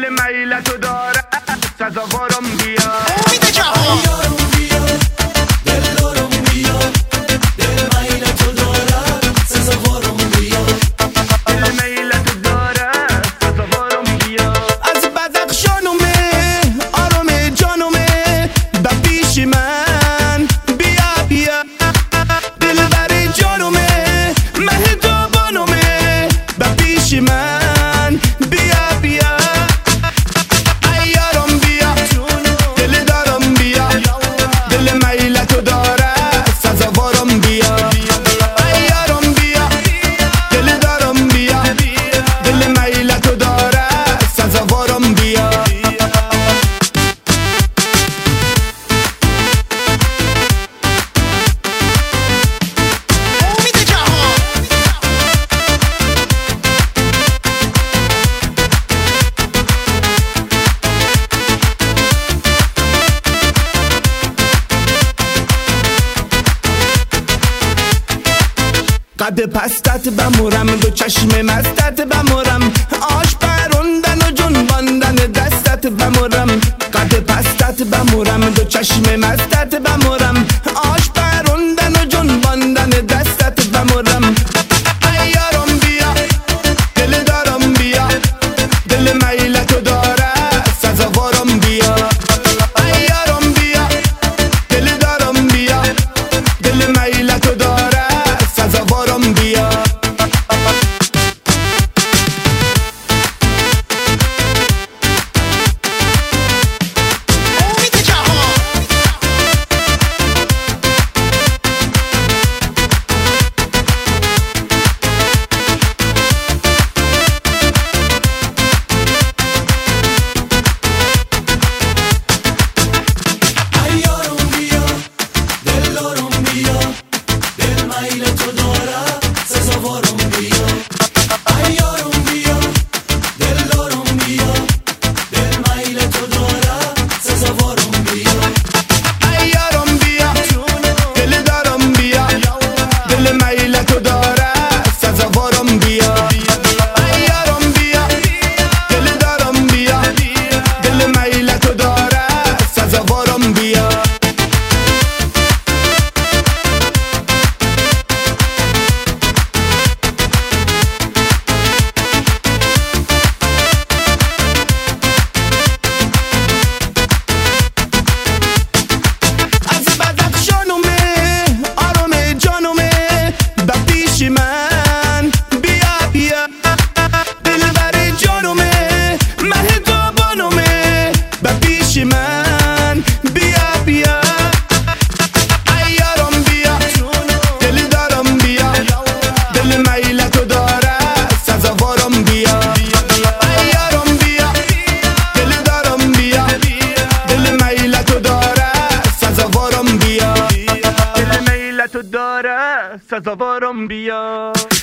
دل میلتو داره سزاوارم بیا. امید جهان من بیا بیا ایارم بیا دل دارم بیا دل میلتو داره سزاوارم بیا ایارم بیا دل دارم بیا دل میلتو داره سزاوارم بیا. قد پستت بمورم دو چشم مستت بمورم آش پروندن و جنباندن دستت بمورم قد پستت بمورم دو چشم مستت بمورم آش پروندن و جنباندن دستت بمورم ایارم بیا دل دارم بیا دل میلتو داره سزاوارم بیا ایارم بیا دل دارم بیا دل میلتو داره سزاوارم بیا. من بیا بیا دلبر جانومه مهربانومه به پیش من بیا بیا ایارم بیا دل دارم بیا دل میلتو داره سزاوارم بیا ایارم بیا دل دارم بیا دل میلتو داره سزاوارم بیا دل میلتو داره سزاوارم بیا.